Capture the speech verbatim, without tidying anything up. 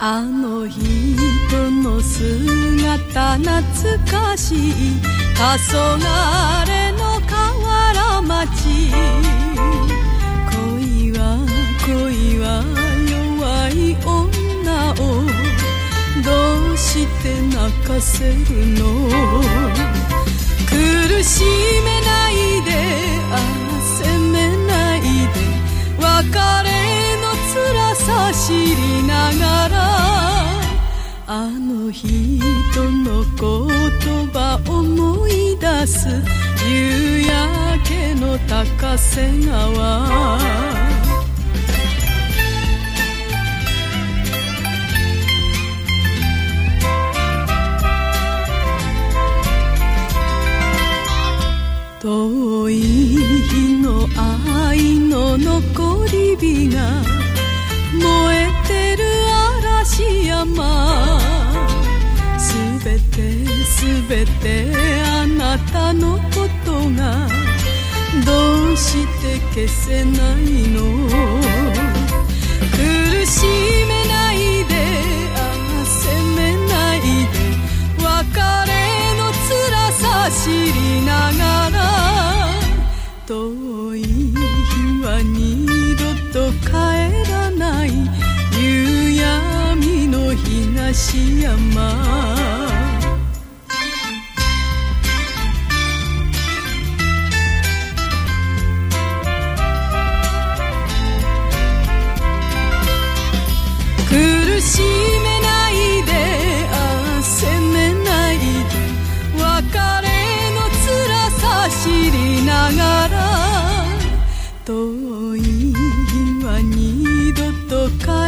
あの人の姿懐かしい黄昏の河原町。恋は恋は弱い女をどうして泣かせるの。苦しめないで、ああ責めないで、別れの辛さ知りながら、あの人の言葉思い出す。夕焼けの高瀬川、遠い日の愛の残り火が燃えてる嵐山。すべてすべてあなたのことがどうして消せないの。苦しめないで、ああ責めないで、別れの辛さ知りながら、遠い日は二度と帰らない夕闇の東山。苦しめないで、ああ責めないで、別れの辛さ知りながら、遠い日は二度と帰らない